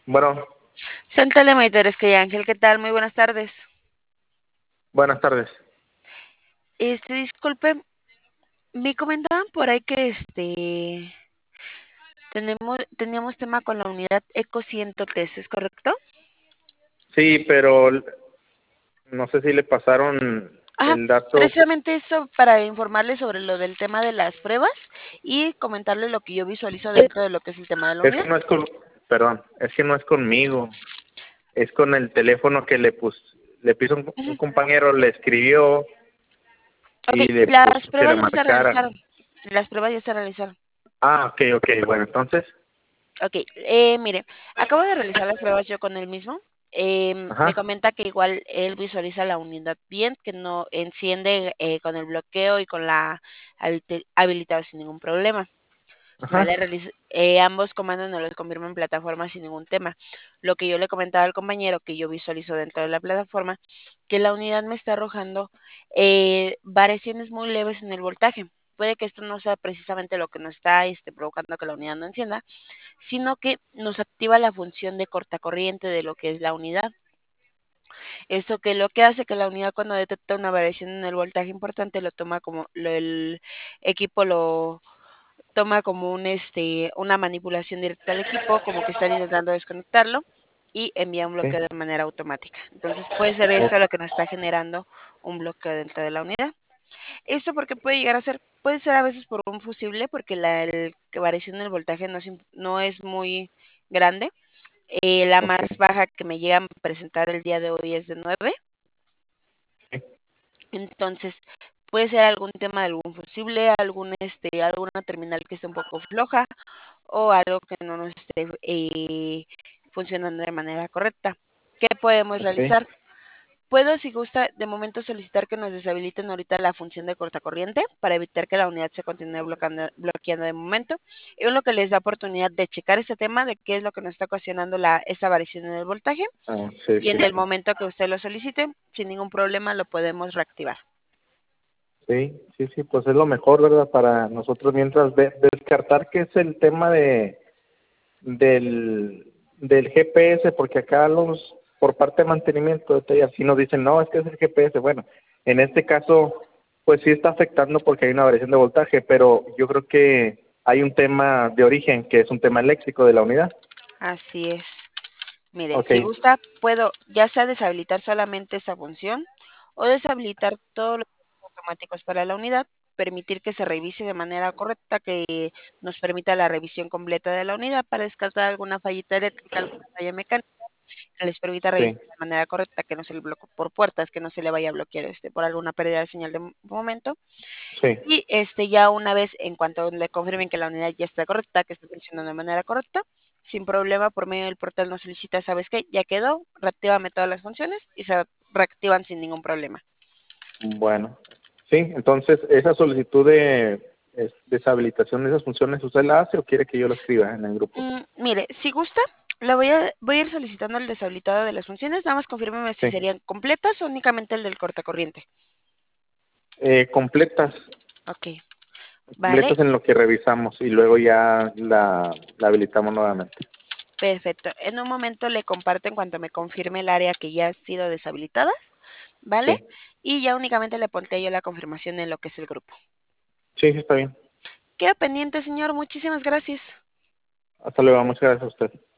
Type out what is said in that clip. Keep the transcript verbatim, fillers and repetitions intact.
Bueno, Santale Maiteres que Ángel, ¿qué tal? Muy buenas tardes. buenas tardes. Este, disculpe, me comentaban por ahí que este tenemos teníamos tema con la unidad Eco ciento tres, ¿es correcto? Sí, pero l- no sé si le pasaron Ajá, el dato. precisamente eso para informarle sobre lo del tema de las pruebas y comentarle lo que yo visualizo dentro de lo que es el tema de la Es unidad. que no es con, perdón, es que no es conmigo. Es con el teléfono que le pus, le puso un, un Ujú. compañero, le escribió Ok, y le puso las que le pruebas ya se marcara. realizaron. Las pruebas ya se realizaron. Ah, ok, ok. Bueno, entonces, Ok, eh, mire, acabo de realizar las pruebas yo con él mismo. Em, me ajá, comenta que igual él visualiza la unidad bien, que no enciende eh, con el bloqueo y con la halte- habilitado sin ningún problema. ajá, Vale, realiz- eh, ambos comandos nos los confirman en plataforma sin ningún tema. Lo que yo le comentaba al compañero que yo visualizo dentro de la plataforma, que la unidad me está arrojando eh, variaciones muy leves en el voltaje. Puede que esto no sea precisamente lo que nos está este, provocando que la unidad no encienda, sino que nos activa la función de cortacorriente de lo que es la unidad. Esto que lo que hace que la unidad cuando detecta una variación en el voltaje importante lo toma como lo, el equipo lo toma como un este una manipulación directa al equipo, como que están intentando desconectarlo y envía un bloqueo sí, de manera automática. Entonces puede ser eso lo que nos está generando un bloqueo dentro de la unidad. Esto porque puede llegar a ser, puede ser a veces por un fusible, porque la el- que variación del voltaje no es, im- no es muy grande. Eh, la ok, más baja que me llegan a presentar el día de hoy es de nueve. sí, Entonces, puede ser algún tema de algún fusible, algún este, alguna terminal que esté un poco floja o algo que no nos esté eh, funcionando de manera correcta. ¿Qué podemos ok. realizar? Puedo, si gusta, de momento solicitar que nos deshabiliten ahorita la función de cortacorriente para evitar que la unidad se continúe bloqueando, bloqueando de momento. Es lo que les da oportunidad de checar este tema de qué es lo que nos está ocasionando la, esta variación en el voltaje Ah, sí, y sí, en el sí. momento que usted lo solicite, sin ningún problema lo podemos reactivar. Sí, sí, sí, pues es lo mejor, ¿verdad? Para nosotros mientras de- descartar que es el tema de del, del G P S, porque acá los, por parte de mantenimiento, y así nos dicen, no, es que es el G P S. Bueno, en este caso, pues sí está afectando porque hay una variación de voltaje, pero yo creo que hay un tema de origen, que es un tema eléctrico de la unidad. Así es. Mire, Ok, si gusta, puedo ya sea deshabilitar solamente esa función o deshabilitar todos los automáticos para la unidad, permitir que se revise de manera correcta, que nos permita la revisión completa de la unidad para descartar alguna fallita eléctrica, alguna falla mecánica, que les permita sí, revisar de manera correcta, que no se le bloquee por puertas, que no se le vaya a bloquear este por alguna pérdida de señal de mo- momento. sí. Y este ya una vez, en cuanto le confirmen que la unidad ya está correcta, que está funcionando de manera correcta, sin problema, por medio del portal nos solicita, ¿sabes qué? Ya quedó, reactívame todas las funciones y se reactivan sin ningún problema. Bueno, sí, entonces, esa solicitud de es- deshabilitación de esas funciones, ¿usted la hace o quiere que yo la escriba en el grupo? Mm, mire, si gusta, la voy a, voy a ir solicitando el deshabilitado de las funciones, nada más confírmeme si Sí. serían completas o únicamente el del cortacorriente. Eh, completas, Ok, vale, completas en lo que revisamos y luego ya la, la habilitamos nuevamente. perfecto. En un momento le comparto en cuanto me confirme el área que ya ha sido deshabilitada, ¿vale? Sí, Y ya únicamente le pondré yo la confirmación en lo que es el grupo. sí, sí, está bien. Queda pendiente, señor. Muchísimas gracias. Hasta luego, muchas gracias a usted.